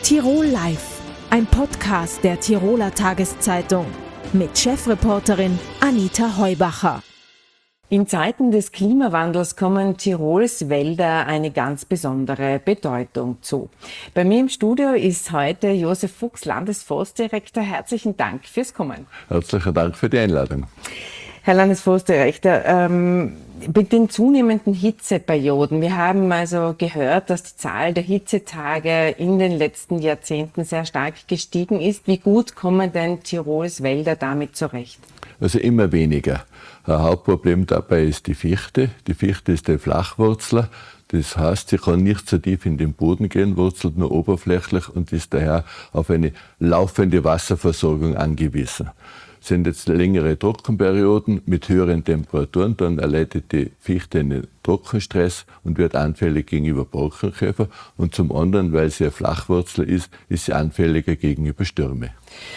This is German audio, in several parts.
Tirol Live, ein Podcast der Tiroler Tageszeitung mit Chefreporterin Anita Heubacher. In Zeiten des Klimawandels kommen Tirols Wälder eine ganz besondere Bedeutung zu. Bei mir im Studio ist heute Josef Fuchs, Landesforstdirektor. Herzlichen Dank fürs Kommen. Herzlichen Dank für die Einladung. Herr Landesforstdirektor, mit den zunehmenden Hitzeperioden, wir haben also gehört, dass die Zahl der Hitzetage in den letzten Jahrzehnten sehr stark gestiegen ist. Wie gut kommen denn Tirols Wälder damit zurecht? Also immer weniger. Ein Hauptproblem dabei ist die Fichte. Die Fichte ist ein Flachwurzler. Das heißt, sie kann nicht so tief in den Boden gehen, wurzelt nur oberflächlich und ist daher auf eine laufende Wasserversorgung angewiesen. Sind jetzt längere Trockenperioden mit höheren Temperaturen, dann erleidet die Fichte einen Trockenstress und wird anfällig gegenüber Borkenkäfer. Und zum anderen, weil sie ein Flachwurzler ist sie anfälliger gegenüber Stürme.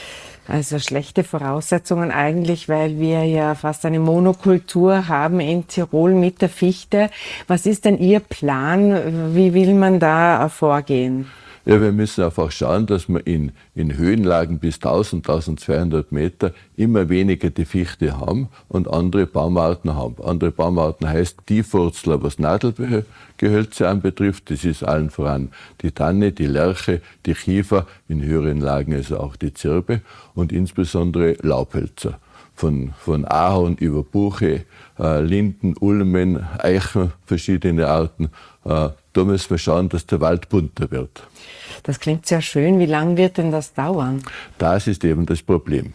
Also schlechte Voraussetzungen eigentlich, weil wir ja fast eine Monokultur haben in Tirol mit der Fichte. Was ist denn Ihr Plan? Wie will man da vorgehen? Ja, wir müssen einfach schauen, dass wir in Höhenlagen bis 1000, 1200 Meter immer weniger die Fichte haben und andere Baumarten haben. Andere Baumarten heißt Tiefwurzler, was Nadelgehölze anbetrifft. Das ist allen voran die Tanne, die Lärche, die Kiefer, in höheren Lagen also auch die Zirbe und insbesondere Laubhölzer. Von Ahorn über Buche, Linden, Ulmen, Eichen, verschiedene Arten. Da müssen wir schauen, dass der Wald bunter wird. Das klingt sehr schön. Wie lange wird denn das dauern? Das ist eben das Problem.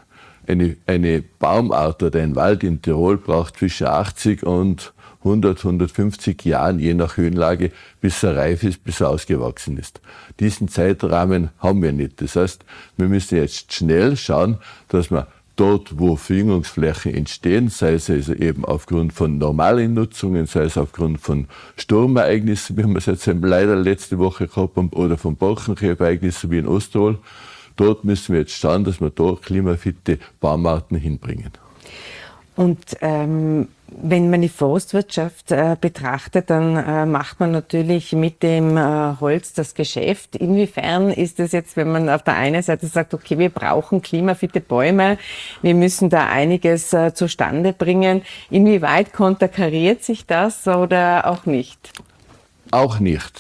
Eine Baumart oder ein Wald in Tirol braucht zwischen 80 und 100, 150 Jahren, je nach Höhenlage, bis er reif ist, bis er ausgewachsen ist. Diesen Zeitrahmen haben wir nicht. Das heißt, wir müssen jetzt schnell schauen, dass wir dort, wo Verjüngungsflächen entstehen, sei es also eben aufgrund von normalen Nutzungen, sei es aufgrund von Sturmereignissen, wie wir es jetzt leider letzte Woche gehabt haben, oder von Borkenkäferereignissen wie in Osttirol, dort müssen wir jetzt schauen, dass wir dort klimafitte Baumarten hinbringen. Und wenn man die Forstwirtschaft betrachtet, dann macht man natürlich mit dem Holz das Geschäft. Inwiefern ist es jetzt, wenn man auf der einen Seite sagt, okay, wir brauchen klimafitte Bäume, wir müssen da einiges zustande bringen, inwieweit konterkariert sich das oder auch nicht? Auch nicht.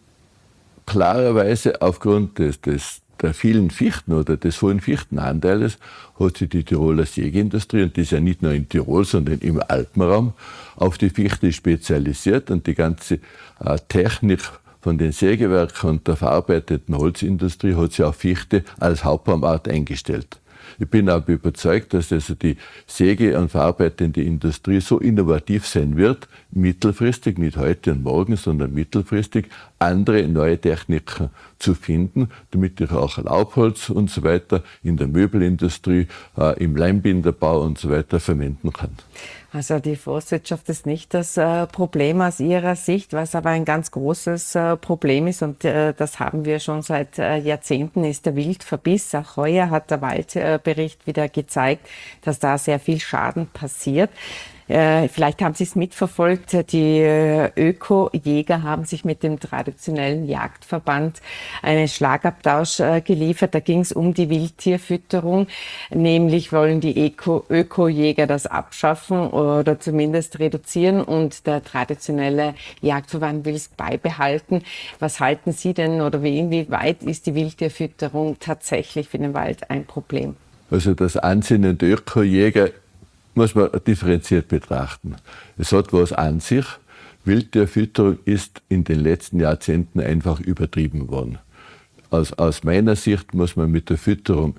Klarerweise aufgrund der vielen Fichten oder des hohen Fichtenanteiles hat sich die Tiroler Sägeindustrie, und das ist ja nicht nur in Tirol, sondern im Alpenraum, auf die Fichte spezialisiert und die ganze Technik von den Sägewerken und der verarbeiteten Holzindustrie hat sich auf Fichte als Hauptbaumart eingestellt. Ich bin aber überzeugt, dass also die Säge- und verarbeitende Industrie so innovativ sein wird, mittelfristig, nicht heute und morgen, sondern mittelfristig, andere neue Techniken zu finden, damit ich auch Laubholz und so weiter in der Möbelindustrie, im Leimbinderbau und so weiter verwenden kann. Also die Forstwirtschaft ist nicht das Problem aus Ihrer Sicht, was aber ein ganz großes Problem ist, und das haben wir schon seit Jahrzehnten, ist der Wildverbiss. Auch heuer hat der Waldbericht wieder gezeigt, dass da sehr viel Schaden passiert. Vielleicht haben Sie es mitverfolgt, die Öko-Jäger haben sich mit dem traditionellen Jagdverband einen Schlagabtausch geliefert. Da ging es um die Wildtierfütterung, nämlich wollen die Öko-Jäger das abschaffen oder zumindest reduzieren und der traditionelle Jagdverband will es beibehalten. Was halten Sie denn oder inwieweit ist die Wildtierfütterung tatsächlich für den Wald ein Problem? Also das Ansinnen der Öko-Jäger muss man differenziert betrachten. Es hat was an sich. Wildtierfütterung ist in den letzten Jahrzehnten einfach übertrieben worden. Aus meiner Sicht muss man die Fütterung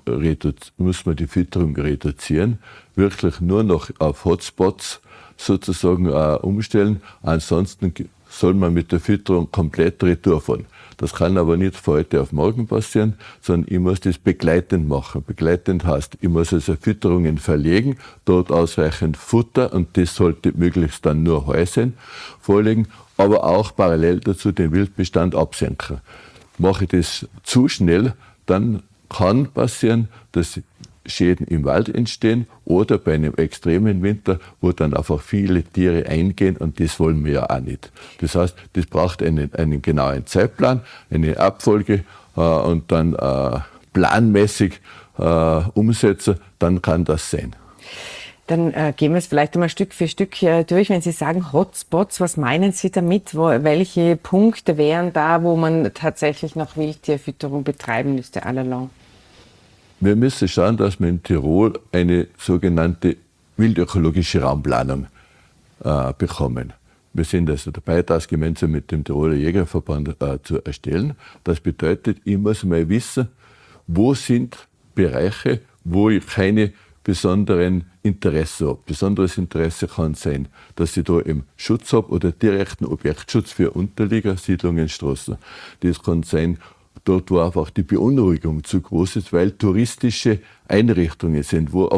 reduzieren, wirklich nur noch auf Hotspots sozusagen umstellen. Ansonsten soll man mit der Fütterung komplett retour fahren. Das kann aber nicht von heute auf morgen passieren, sondern ich muss das begleitend machen. Begleitend heißt, ich muss also Fütterungen verlegen, dort ausreichend Futter, und das sollte möglichst dann nur Heu sein, vorlegen, aber auch parallel dazu den Wildbestand absenken. Mache ich das zu schnell, dann kann passieren, dass Schäden im Wald entstehen oder bei einem extremen Winter, wo dann einfach viele Tiere eingehen, und das wollen wir ja auch nicht. Das heißt, das braucht einen genauen Zeitplan, eine Abfolge und dann planmäßig umsetzen, dann kann das sein. Dann gehen wir es vielleicht einmal Stück für Stück durch. Wenn Sie sagen Hotspots, was meinen Sie damit? Welche Punkte wären da, wo man tatsächlich noch Wildtierfütterung betreiben müsste, allalong? Wir müssen schauen, dass wir in Tirol eine sogenannte wildökologische Raumplanung bekommen. Wir sind also dabei, das gemeinsam mit dem Tiroler Jägerverband zu erstellen. Das bedeutet, ich muss mal wissen, wo sind Bereiche, wo ich keine besonderen Interesse habe. Besonderes Interesse kann sein, dass ich da im Schutz habe oder direkten Objektschutz für Unterlieger, Siedlungen, Straßen. Das kann sein, dort, wo einfach die Beunruhigung zu groß ist, weil touristische Einrichtungen sind, wo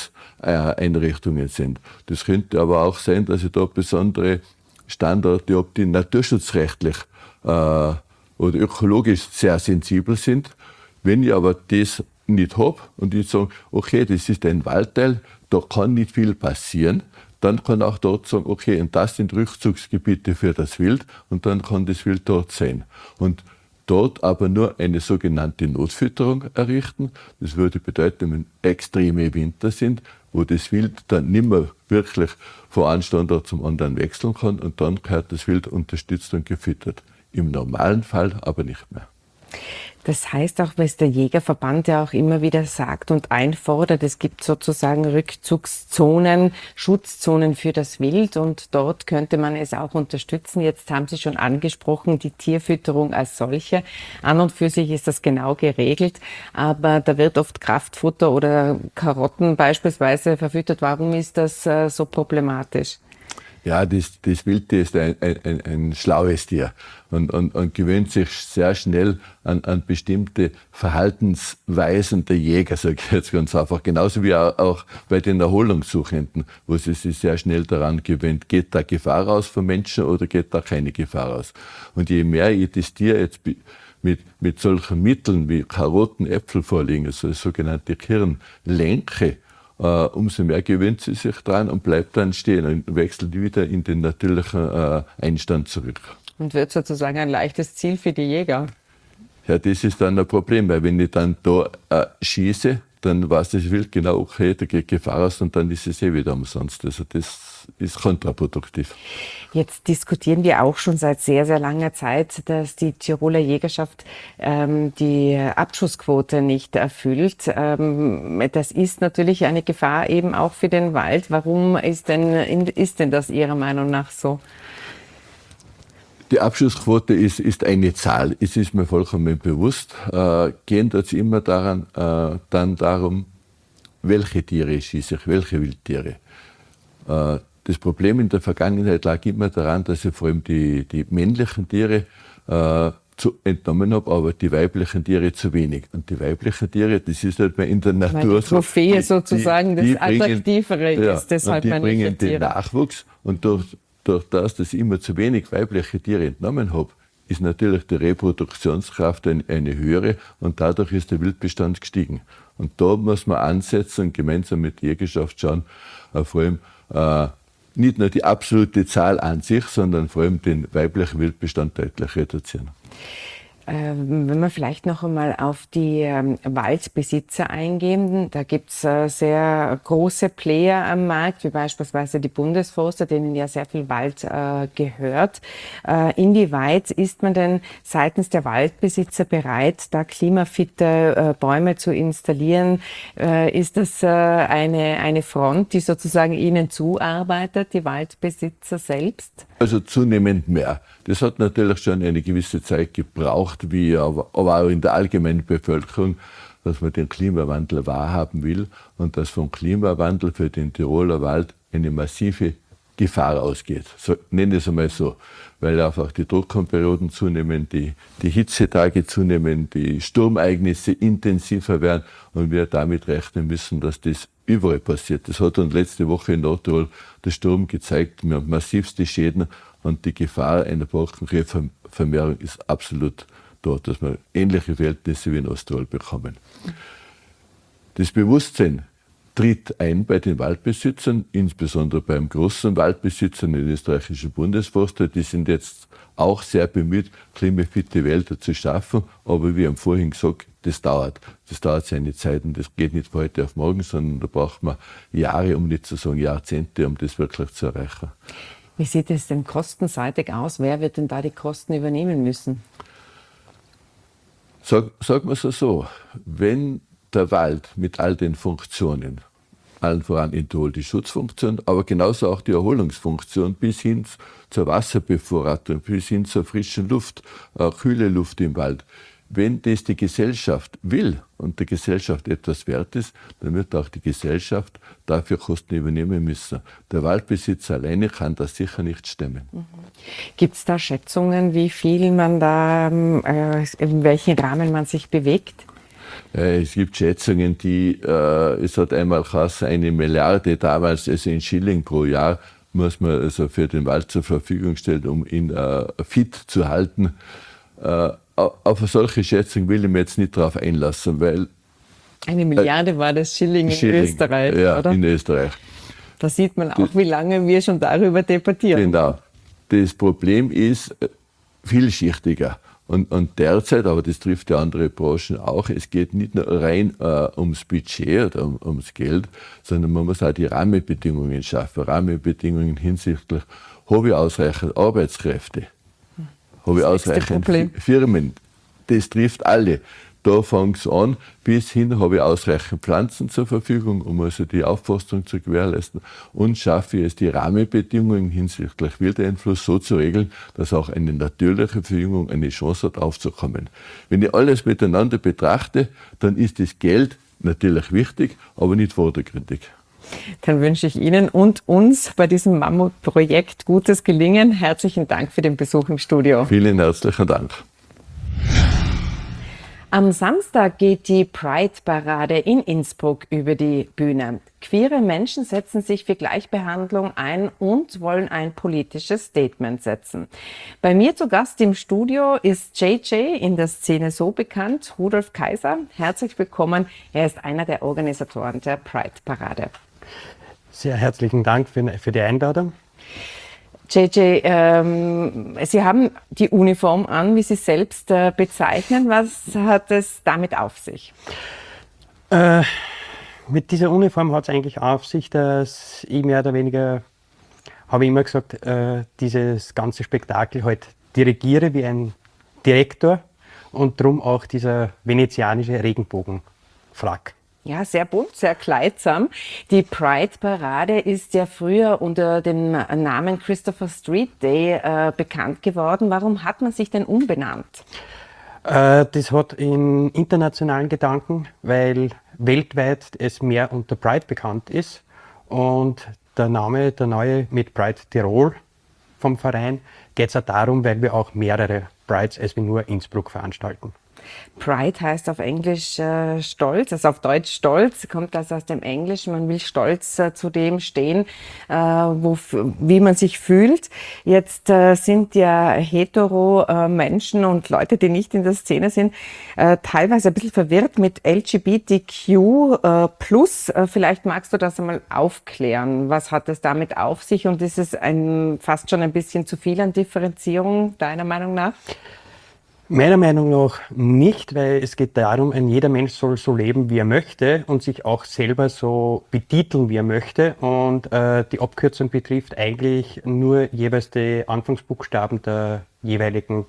Erholungseinrichtungen sind. Das könnte aber auch sein, dass ich da besondere Standorte habe, die naturschutzrechtlich oder ökologisch sehr sensibel sind. Wenn ich aber das nicht habe und ich sage, okay, das ist ein Waldteil, da kann nicht viel passieren, dann kann auch dort sagen, okay, und das sind Rückzugsgebiete für das Wild und dann kann das Wild dort sein. Und dort aber nur eine sogenannte Notfütterung errichten. Das würde bedeuten, wenn extreme Winter sind, wo das Wild dann nicht mehr wirklich von einem Standort zum anderen wechseln kann und dann gehört das Wild unterstützt und gefüttert. Im normalen Fall aber nicht mehr. Das heißt auch, was der Jägerverband ja auch immer wieder sagt und einfordert, es gibt sozusagen Rückzugszonen, Schutzzonen für das Wild und dort könnte man es auch unterstützen. Jetzt haben Sie schon angesprochen, die Tierfütterung als solche. An und für sich ist das genau geregelt, aber da wird oft Kraftfutter oder Karotten beispielsweise verfüttert. Warum ist das so problematisch? Ja, das Wildtier ist ein schlaues Tier und gewöhnt sich sehr schnell an bestimmte Verhaltensweisen der Jäger, sage ich jetzt ganz einfach. Genauso wie auch bei den Erholungssuchenden, wo sie sich sehr schnell daran gewöhnt, geht da Gefahr raus vom Menschen oder geht da keine Gefahr raus. Und je mehr ich das Tier jetzt mit solchen Mitteln wie Karotten, Äpfel vorlegen, also das sogenannte Kirn, lenke, umso mehr gewöhnt sie sich dran und bleibt dann stehen und wechselt wieder in den natürlichen Einstand zurück. Und wird sozusagen ein leichtes Ziel für die Jäger. Ja, das ist dann ein Problem, weil wenn ich dann da schieße, dann weiß das Wild genau, okay, da geht Gefahr aus und dann ist es wieder umsonst. Also das ist kontraproduktiv. Jetzt diskutieren wir auch schon seit sehr, sehr langer Zeit, dass die Tiroler Jägerschaft die Abschussquote nicht erfüllt. Das ist natürlich eine Gefahr eben auch für den Wald. Warum ist denn das Ihrer Meinung nach so? Die Abschussquote ist eine Zahl, es ist mir vollkommen bewusst. Gehen dort immer dann darum, welche Tiere schieße ich, welche Wildtiere. Das Problem in der Vergangenheit lag immer daran, dass ich vor allem die männlichen Tiere entnommen habe, aber die weiblichen Tiere zu wenig. Und die weiblichen Tiere, das ist halt in der Natur so. Die Trophäe sozusagen, das Attraktivere ist deshalb die männliche bringen den Nachwuchs und durch das ich immer zu wenig weibliche Tiere entnommen habe, ist natürlich die Reproduktionskraft eine höhere und dadurch ist der Wildbestand gestiegen. Und da muss man ansetzen und gemeinsam mit der Jägerschaft schauen, vor allem nicht nur die absolute Zahl an sich, sondern vor allem den weiblichen Wildbestand deutlich reduzieren. Wenn wir vielleicht noch einmal auf die Waldbesitzer eingehen, da gibt es sehr große Player am Markt, wie beispielsweise die Bundesforster, denen ja sehr viel Wald gehört. Inwieweit ist man denn seitens der Waldbesitzer bereit, da klimafitte Bäume zu installieren? Ist das eine Front, die sozusagen Ihnen zuarbeitet, die Waldbesitzer selbst? Also zunehmend mehr. Das hat natürlich schon eine gewisse Zeit gebraucht, aber auch in der allgemeinen Bevölkerung, dass man den Klimawandel wahrhaben will und dass vom Klimawandel für den Tiroler Wald eine massive Gefahr ausgeht. So, nenne es einmal so, weil einfach die Trockenperioden zunehmen, die Hitzetage zunehmen, die Sturmereignisse intensiver werden und wir damit rechnen müssen, dass das überall passiert. Das hat uns letzte Woche in Nordtirol der Sturm gezeigt. Wir haben massivste Schäden und die Gefahr einer Borkenkäfervermehrung ist absolut dort, dass wir ähnliche Verhältnisse wie in Osttirol bekommen. Das Bewusstsein tritt ein bei den Waldbesitzern, insbesondere beim großen Waldbesitzer, den österreichischen Bundesforster. Die sind jetzt auch sehr bemüht, klimafitte Wälder zu schaffen. Aber wie am vorhin gesagt, das dauert. Das dauert seine Zeit und das geht nicht von heute auf morgen, sondern da braucht man Jahre, um nicht zu sagen Jahrzehnte, um das wirklich zu erreichen. Wie sieht es denn kostenseitig aus? Wer wird denn da die Kosten übernehmen müssen? Sagen wir es so, wenn der Wald mit all den Funktionen, allen voran in Tirol die Schutzfunktion, aber genauso auch die Erholungsfunktion bis hin zur Wasserbevorratung, bis hin zur frischen Luft, kühle Luft im Wald. Wenn das die Gesellschaft will und der Gesellschaft etwas wert ist, dann wird auch die Gesellschaft dafür Kosten übernehmen müssen. Der Waldbesitzer alleine kann das sicher nicht stemmen. Gibt es da Schätzungen, wie viel man da, in welchem Rahmen man sich bewegt? Es gibt Schätzungen, es hat einmal geheißen, 1 Milliarde damals, also in Schilling pro Jahr, muss man also für den Wald zur Verfügung stellen, um ihn fit zu halten. Auf solche Schätzungen will ich mir jetzt nicht drauf einlassen, weil... 1 Milliarde war das Schilling in Österreich, ja, oder? In Österreich. Da sieht man auch, wie lange wir schon darüber debattieren. Genau. Das Problem ist vielschichtiger. Und derzeit, aber das trifft ja andere Branchen auch, es geht nicht nur rein ums Budget oder ums Geld, sondern man muss auch die Rahmenbedingungen schaffen. Rahmenbedingungen hinsichtlich, habe ich ausreichend Arbeitskräfte? Habe ich ausreichend Firmen? Das trifft alle. Da fängt es an, bis hin habe ich ausreichend Pflanzen zur Verfügung, um also die Aufforstung zu gewährleisten, und schaffe ich es, die Rahmenbedingungen hinsichtlich Wildeinfluss so zu regeln, dass auch eine natürliche Verjüngung eine Chance hat, aufzukommen. Wenn ich alles miteinander betrachte, dann ist das Geld natürlich wichtig, aber nicht vordergründig. Dann wünsche ich Ihnen und uns bei diesem Mammutprojekt gutes Gelingen. Herzlichen Dank für den Besuch im Studio. Vielen herzlichen Dank. Am Samstag geht die Pride-Parade in Innsbruck über die Bühne. Queere Menschen setzen sich für Gleichbehandlung ein und wollen ein politisches Statement setzen. Bei mir zu Gast im Studio ist JJ, in der Szene so bekannt, Rudolf Kaiser. Herzlich willkommen. Er ist einer der Organisatoren der Pride-Parade. Sehr herzlichen Dank für die Einladung. JJ, Sie haben die Uniform an, wie Sie selbst bezeichnen. Was hat es damit auf sich? Mit dieser Uniform hat es eigentlich auf sich, dass ich mehr oder weniger, habe ich immer gesagt, dieses ganze Spektakel halt dirigiere wie ein Direktor und darum auch dieser venezianische Regenbogenfrack. Ja, sehr bunt, sehr kleidsam. Die Pride-Parade ist ja früher unter dem Namen Christopher Street Day bekannt geworden. Warum hat man sich denn umbenannt? Das hat einen internationalen Gedanken, weil weltweit es mehr unter Pride bekannt ist. Und der neue mit Pride Tirol vom Verein, geht es auch darum, weil wir auch mehrere Prides als wir nur Innsbruck veranstalten. Pride heißt auf Englisch stolz, also auf Deutsch stolz, kommt das aus dem Englischen. Man will stolz zu dem stehen, wie man sich fühlt. Jetzt sind ja hetero Menschen und Leute, die nicht in der Szene sind, teilweise ein bisschen verwirrt mit LGBTQ+. Vielleicht magst du das einmal aufklären. Was hat es damit auf sich und ist es fast schon ein bisschen zu viel an Differenzierung, deiner Meinung nach? Meiner Meinung nach nicht, weil es geht darum, jeder Mensch soll so leben, wie er möchte und sich auch selber so betiteln, wie er möchte. Und die Abkürzung betrifft eigentlich nur jeweils die Anfangsbuchstaben der jeweiligen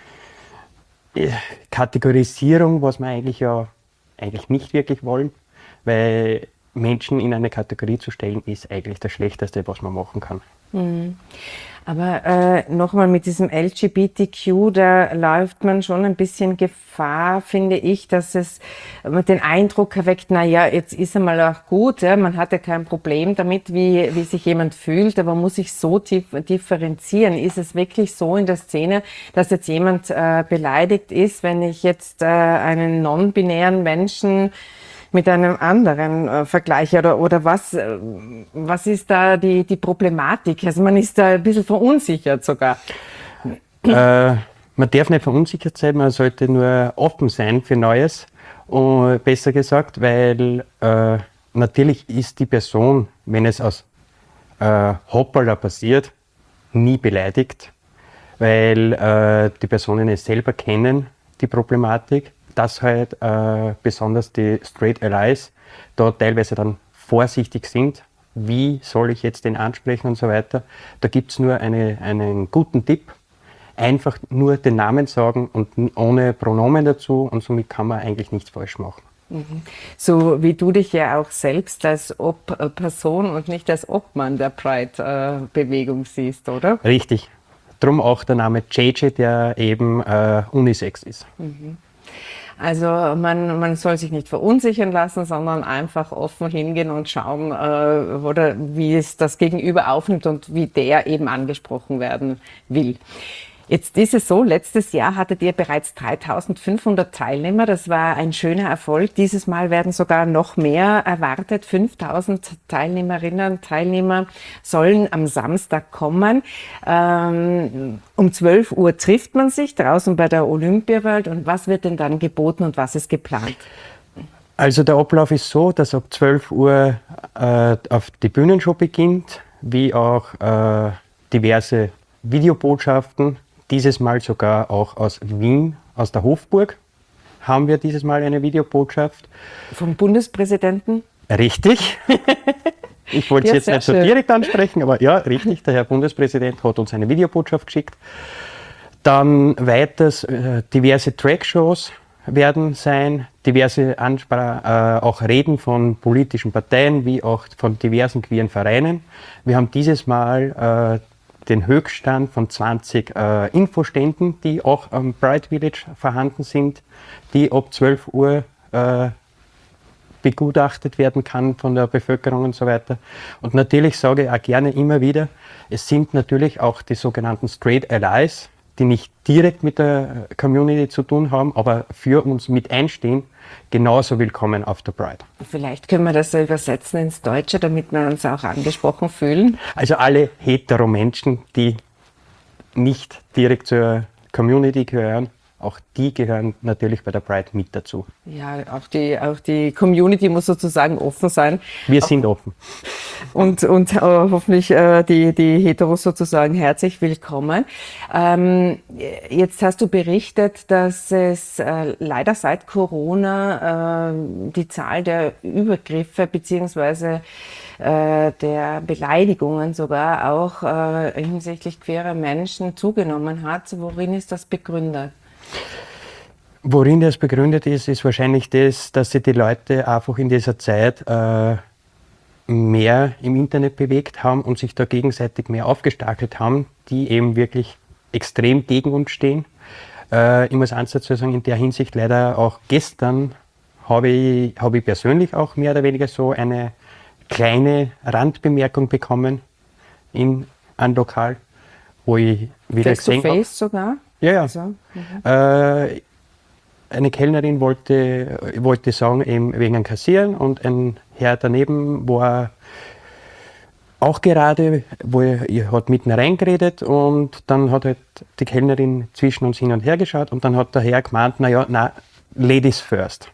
Kategorisierung, was wir eigentlich nicht wirklich wollen, weil Menschen in eine Kategorie zu stellen, ist eigentlich das Schlechteste, was man machen kann. Mhm. Aber nochmal mit diesem LGBTQ, da läuft man schon ein bisschen Gefahr, finde ich, dass es den Eindruck erweckt, naja, jetzt ist einmal auch gut, ja, man hat ja kein Problem damit, wie sich jemand fühlt, aber muss sich so differenzieren. Ist es wirklich so in der Szene, dass jetzt jemand beleidigt ist, wenn ich jetzt einen non-binären Menschen mit einem anderen Vergleich oder was ist da die Problematik? Also man ist da ein bisschen verunsichert sogar. Man darf nicht verunsichert sein, man sollte nur offen sein für Neues, besser gesagt, weil natürlich ist die Person, wenn es aus Hoppala passiert, nie beleidigt, weil die Personen es selber kennen, die Problematik, dass halt besonders die Straight Allies da teilweise dann vorsichtig sind, wie soll ich jetzt den ansprechen und so weiter. Da gibt es nur einen guten Tipp, einfach nur den Namen sagen und ohne Pronomen dazu und somit kann man eigentlich nichts falsch machen. So wie du dich ja auch selbst als Ob-Person und nicht als Obmann der Pride-Bewegung siehst, oder? Richtig. Drum auch der Name JJ, der eben Unisex ist. Also man soll sich nicht verunsichern lassen, sondern einfach offen hingehen und schauen, oder wie es das Gegenüber aufnimmt und wie der eben angesprochen werden will. Jetzt ist es so, letztes Jahr hattet ihr bereits 3.500 Teilnehmer. Das war ein schöner Erfolg. Dieses Mal werden sogar noch mehr erwartet. 5.000 Teilnehmerinnen, Teilnehmer sollen am Samstag kommen. Um 12 Uhr trifft man sich draußen bei der Olympiaworld. Und was wird denn dann geboten und was ist geplant? Also der Ablauf ist so, dass ab 12 Uhr auf die Bühnenshow beginnt, wie auch diverse Videobotschaften. Dieses Mal sogar auch aus Wien, aus der Hofburg, haben wir dieses Mal eine Videobotschaft. Vom Bundespräsidenten? Richtig. Ich wollte es jetzt nicht so direkt ansprechen, aber ja, richtig. Der Herr Bundespräsident hat uns eine Videobotschaft geschickt. Dann weiters diverse Trackshows werden sein, diverse auch Reden von politischen Parteien, wie auch von diversen queeren Vereinen. Wir haben dieses Mal den Höchststand von 20 Infoständen, die auch am Pride Village vorhanden sind, die ab 12 Uhr begutachtet werden kann von der Bevölkerung und so weiter. Und natürlich sage ich auch gerne immer wieder, es sind natürlich auch die sogenannten Straight Allies, die nicht direkt mit der Community zu tun haben, aber für uns mit einstehen, genauso willkommen auf der Pride. Vielleicht können wir das so übersetzen ins Deutsche, damit wir uns auch angesprochen fühlen. Also alle hetero-Menschen, die nicht direkt zur Community gehören, auch die gehören natürlich bei der Pride mit dazu. Ja, auch die Community muss sozusagen offen sein. Wir sind offen. Und hoffentlich die Heteros sozusagen herzlich willkommen. Jetzt hast du berichtet, dass es leider seit Corona die Zahl der Übergriffe beziehungsweise der Beleidigungen sogar auch hinsichtlich queerer Menschen zugenommen hat. Worin ist das begründet? Worin das begründet ist, ist wahrscheinlich das, dass sich die Leute einfach in dieser Zeit mehr im Internet bewegt haben und sich da gegenseitig mehr aufgestachelt haben, die eben wirklich extrem gegen uns stehen. Ich muss eins dazu sagen, in der Hinsicht leider auch gestern habe ich persönlich auch mehr oder weniger so eine kleine Randbemerkung bekommen in einem Lokal, wo ich wieder gesehen habe. Face-to-face sogar? Ja, ja. Also, eine Kellnerin wollte sagen, eben wegen einem Kassieren, und ein Herr daneben war auch gerade, er hat mitten reingeredet, und dann hat halt die Kellnerin zwischen uns hin und her geschaut, und dann hat der Herr gemeint, Ladies first.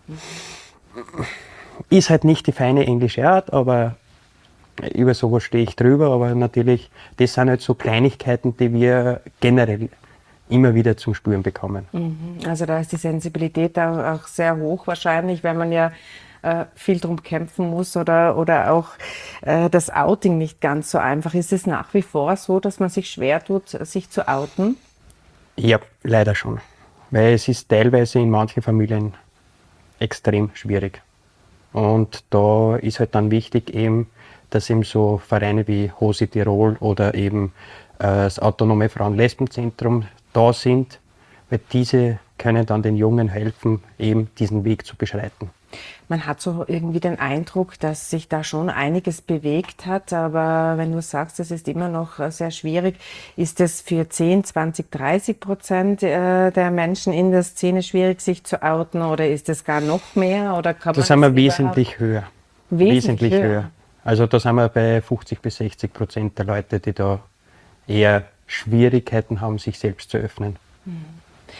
Ist halt nicht die feine englische Art, aber über sowas stehe ich drüber, aber natürlich, das sind halt so Kleinigkeiten, die wir generell immer wieder zum Spüren bekommen. Also da ist die Sensibilität auch sehr hoch wahrscheinlich, weil man ja viel drum kämpfen muss oder auch das Outing nicht ganz so einfach. Ist es nach wie vor so, dass man sich schwer tut, sich zu outen? Ja, leider schon. Weil es ist teilweise in manchen Familien extrem schwierig. Und da ist halt dann wichtig eben, dass eben so Vereine wie HOSI Tirol oder eben das Autonome Frauen-Lesben-Zentrum da sind, weil diese können dann den Jungen helfen, eben diesen Weg zu beschreiten. Man hat so irgendwie den Eindruck, dass sich da schon einiges bewegt hat, aber wenn du sagst, es ist immer noch sehr schwierig, ist es für 10, 20, 30% der Menschen in der Szene schwierig, sich zu outen, oder ist es gar noch mehr? Oder kann das sind wir wesentlich höher. Wesentlich höher. Also da sind wir bei 50-60% der Leute, die da eher Schwierigkeiten haben, sich selbst zu öffnen.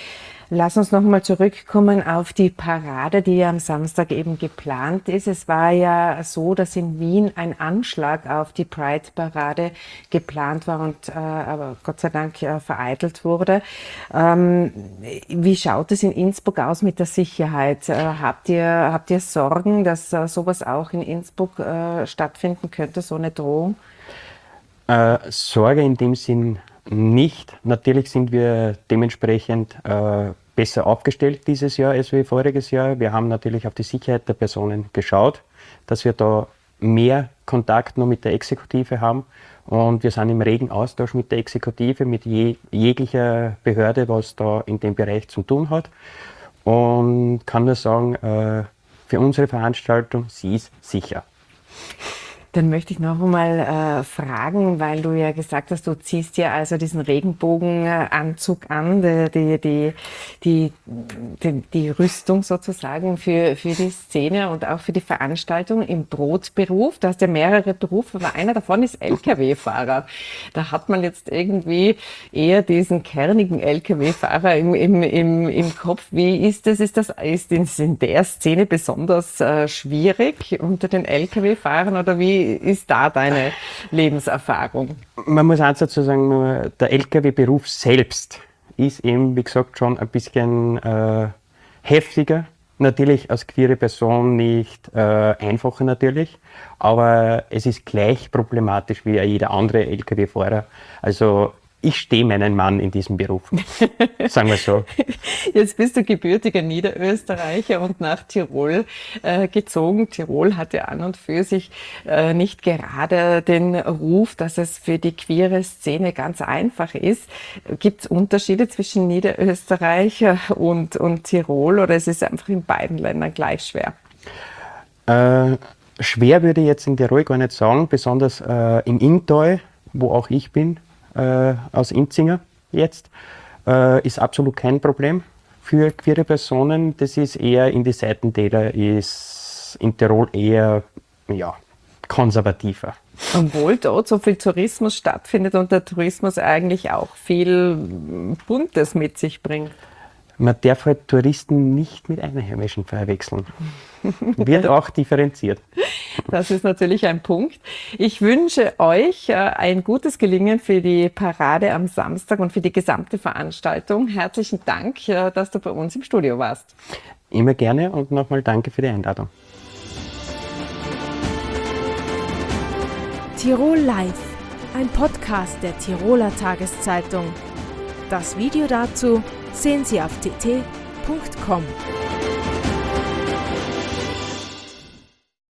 Lass uns nochmal zurückkommen auf die Parade, die ja am Samstag eben geplant ist. Es war ja so, dass in Wien ein Anschlag auf die Pride-Parade geplant war und aber Gott sei Dank vereitelt wurde. Wie schaut es in Innsbruck aus mit der Sicherheit? Habt ihr Sorgen, dass sowas auch in Innsbruck stattfinden könnte, so eine Drohung? Sorge in dem Sinn nicht. Natürlich sind wir dementsprechend besser aufgestellt dieses Jahr als wie voriges Jahr. Wir haben natürlich auf die Sicherheit der Personen geschaut, dass wir da mehr Kontakt noch mit der Exekutive haben. Und wir sind im regen Austausch mit der Exekutive, mit jeglicher Behörde, was da in dem Bereich zu tun hat. Und kann nur sagen, für unsere Veranstaltung, sie ist sicher. Dann möchte ich noch einmal fragen, weil du ja gesagt hast, du ziehst ja also diesen Regenbogenanzug an, die Rüstung sozusagen für die Szene und auch für die Veranstaltung im Brotberuf. Du hast ja mehrere Berufe, aber einer davon ist Lkw-Fahrer. Da hat man jetzt irgendwie eher diesen kernigen Lkw-Fahrer im Kopf. Wie ist das? Ist in der Szene besonders schwierig unter den Lkw-Fahrern oder wie ist da deine Lebenserfahrung? Man muss eins dazu sagen, nur der Lkw-Beruf selbst ist eben, wie gesagt, schon ein bisschen heftiger. Natürlich als queere Person nicht einfacher natürlich, aber es ist gleich problematisch wie jeder andere Lkw-Fahrer. Also ich stehe meinen Mann in diesem Beruf, sagen wir so. Jetzt bist du gebürtiger Niederösterreicher und nach Tirol gezogen. Tirol hat ja an und für sich nicht gerade den Ruf, dass es für die queere Szene ganz einfach ist. Gibt es Unterschiede zwischen Niederösterreich und Tirol oder ist es einfach in beiden Ländern gleich schwer? Schwer würde ich jetzt in Tirol gar nicht sagen, besonders im Inntal, wo auch ich bin. Aus Inzinger jetzt, ist absolut kein Problem für queere Personen. Das ist eher in die Seitentäler, ist in Tirol eher konservativer. Obwohl dort so viel Tourismus stattfindet und der Tourismus eigentlich auch viel Buntes mit sich bringt. Man darf halt Touristen nicht mit Einheimischen verwechseln. Wird auch differenziert. Das ist natürlich ein Punkt. Ich wünsche euch ein gutes Gelingen für die Parade am Samstag und für die gesamte Veranstaltung. Herzlichen Dank, dass du bei uns im Studio warst. Immer gerne und nochmal danke für die Einladung. Tirol Live, ein Podcast der Tiroler Tageszeitung. Das Video dazu sehen Sie auf tt.com.